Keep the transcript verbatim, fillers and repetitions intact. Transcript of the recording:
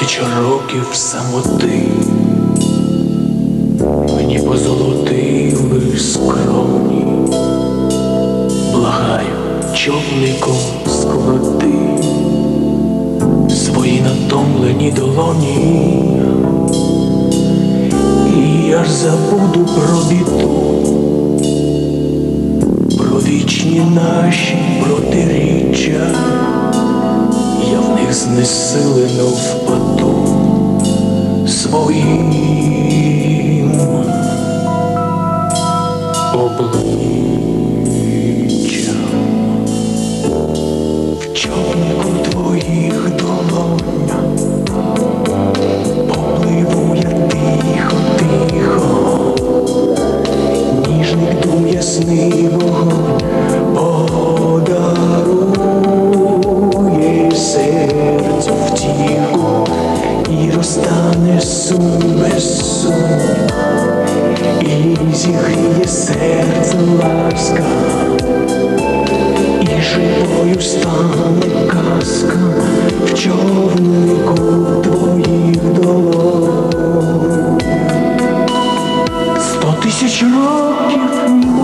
тисяч років самоти мені позолотив би скромні. Благаю, човником скороти свої натомлені долоні, і я ж забуду про біду, про вічні наші протиріччя. Я в них знесилено впаду своїм обличчям. В човнику твоїх долонь попливу я тихо-тихо, ніжний дум ясний вогонь подарує серцю втіху, і розтане сум без сум, і зігріє серце ласка, і живою стане казка в човнику твоїх долонь. Сто тисяч років